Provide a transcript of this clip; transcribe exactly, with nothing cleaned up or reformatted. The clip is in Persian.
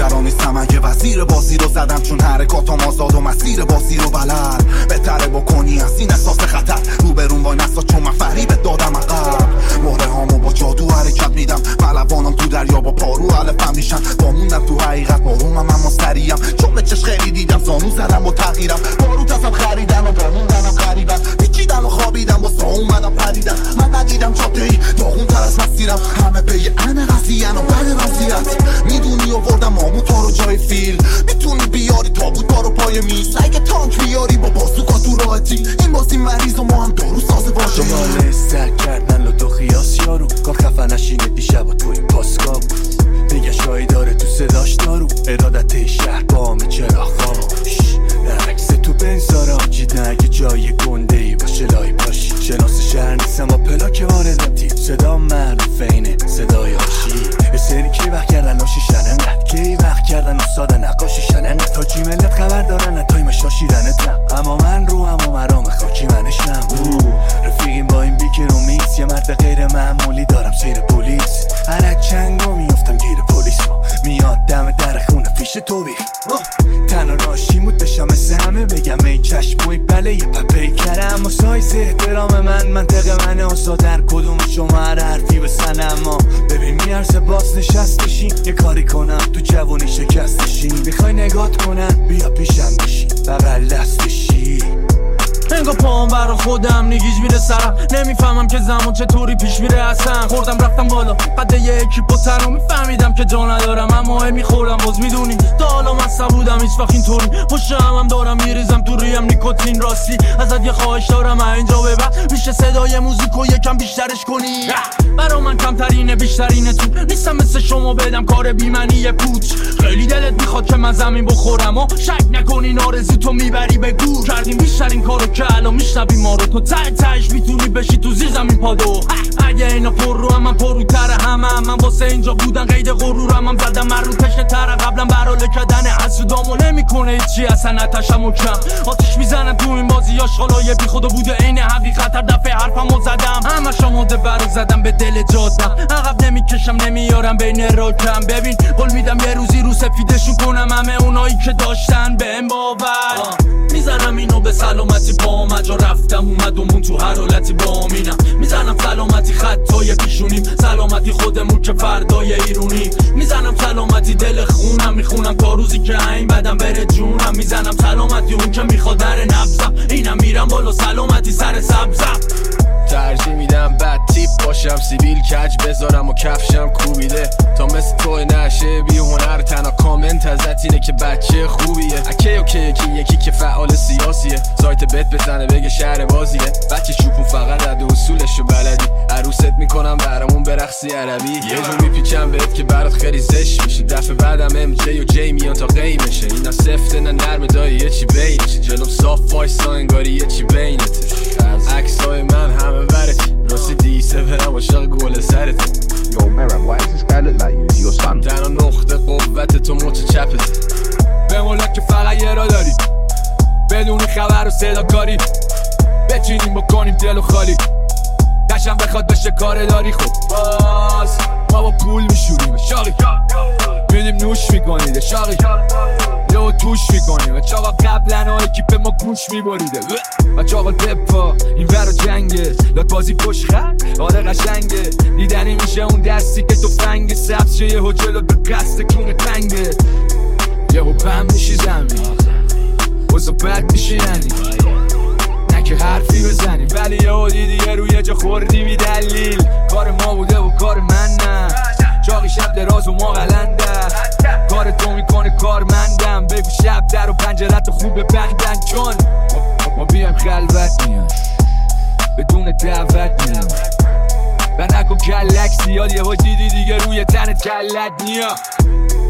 نگران نیستم اگه وزیر بازی رو زدم، چون حرکاتم آزاد و مسیر بازی رو بلد. بهتره بکنی از این احساس خطر روبرون وای نسا، چون من فریبت دادم عقب. مهره هامو با جادو حرکت میدم، پهلوانم تو دریا با پارو علفم میشن. باموندم تو حقیقت بارومم اما سریم، چون به چش خیلی دیدم زانو زدم با تغییرم. بارو تصم خریدم و باموندنم قریبم، پیچیدم و خوابیدم واسه اومدم پریدم. من ندیدم جاده ای داغون تر از مسیرم، همه به یه ان قضیه و بد وضعیت. میدونی آوردم مامو تا رو جای فیل، میتونی بیاری تابوت بارو پای میز. اگه تانک بیاری با بازوکا تو راحتی، این بازی مریض و ما هم دارو سازه باشه. دنبال سر کردن لدو خیاس یارو، کار خفه نشینه دیشب و توی پاسکا بود. دیگه شایی داره تو صداش دارو، ارادت شهر با می چرا خاموش. عکس تو بنزارا جیدن اگه جای گنده ای باشه لای باشی. شناس شهر نیستم با پلاک واردم تیم، صدا معروف اینه صدای آشی. یه سری که وقت کردن آشیشن انقدر که وقت کردن استاد نقاشیشن انقدر تا چی ملت خبر دارن نتای شاشیدنت نه. اما من رو اما مرام خاکی منشم. رفیقیم با این بیکر و میز، یه مرد غیر معمولی دارم سیر پلیس. هر چنگا میافتم گیر پلیس، میاد دم در خونه پیش تو بی. تنها راشی مود بشم مثل همه بگم ای چشموی بله یه پپی کرم. اما سایز احترام من منطق من آسا، در کدوم شما هر حرفی بسن. اما ببین میارزه باز نشستشین، یه کاری کنم تو جوانی شکستشین. بخوای نگات کنم بیا پیشم بشین بغل دستشی. انگار پاهم برا خودم نگیج میره سرم، نمیفهمم که زمان چطوری پیش میره اصلا. خوردم رفتم بالا قد یه اکیپ و تنها، میفهمیدم که جا ندارم اما هی میخورم باز. میدونی تا حالا من سبودم هیچ وقت اینطوری، پشت همم دارم میریزم تو ریم نیکوتین. راستی ازت یه خواهش دارم اینجا به بعد میشه صدای موزیکو یکم بیشترش کنی. برا من کمترینه بیشترینه تو نیستم مثل شما بدم کار بیمنی پوچ. خیلی دلت میخواد که من زمین بخورم و شک نکنین آرزو تو میبری به گور. کردیم بیشترین کارو که الان میشنوی ما رو، تو ته تهش میتونی بشی تو زیر زمین پادو. اگه اینا پر رو هم من پر رو تره همه هم من واسه اینجا بودن قید غرورم هم زدم من رو تشنه تره قبلا برای کدن حسودامو نمیکنه هیچی اصلا نتشم و کم. آتیش میزنم تو این بازی آشغالای بی خدا بوده عین حقیقت. هر دفعه حرفمو زدم همه شماده برو زدم به دل جادم. عقب نمیکشم نمیارم بین راکم. ببین قول میدم یه روزی رو سفیدشون کنم همه اونایی که داشتن بهم باور. میزنم اینو به سلامتی با مجا رفتم اومدمون تو هر حالتی با امینم. میزنم سلامتی خطای پیشونیم، سلامتی خودمون که فردای ایرونی. میزنم سلامتی دل خونم، میخونم تا روزی که این بدم بره جونم. میزنم سلامتی اون که میخواد در نبزم، اینم میرم بالا سلامتی سر سبزم. ترجیح میدم بد تیپ باشم، سیبیل کج بذارم و کفشم کوبیده تا مثل توی نشه بی هنر. تنها کامنت ازت اینه که بچه خوبیه. اکی اوکی یکی یکی که فعال سیاسیه، سایت بت بزنه بگه شهر بازیه. بچه شوپون فقط عده اصولشو بلدی، عروست میکنم برامون برقصی عربی. یه جو میپیچم بهت که برات خیلی زشت میشه، دفعه بعدم ام جی و جی میان تا قیمشه. اینا سفته نه نرمه دایی یه چی بینشه، جلوم صاف وایسا انگاری یه چی بینته. عکسای من همه برتی، راستی دیسه برم عاشق گل سرت. Yo, Meram, why does this guy look like you? Is he your son? تنها نقطه قوت تو مچ چپت. به مولا که فقط یه را داری، بدونی خبر و صدا کاری. بچینیم بکنیم دل و خالی، دشم بخواد بشه کار داری. خب باز ما با پول میشوریم شاقی، میدیم نوش میکنیده شاقی، یه توش میکنیم چاقا. قبلن ها اکیپ ما گوش میبریده بچه آقا دپا این ورا جنگه. لات بازی پشت خط آره قشنگه، دیدنی میشه اون دستی که تو فنگ سبز شه. یه جلوت به قصد کونه تنگه، یه هو پم میشی زمین وزا بد میشی یعنی نه که حرفی بزنی، ولی یه ها دیدیه روی جا خوردی بی دلیل. کار ما بوده و کار من نه، چاقی شب دراز و ما غلنده. کار تو میکنه کارمندم، بگو شب در و پنجرت خوب ببندن. چون ما بیایم خلوت میان بدون دعوت میان، و نکن کلک زیاد. یه ها دیدی دیگه روی تنت کلت نیا.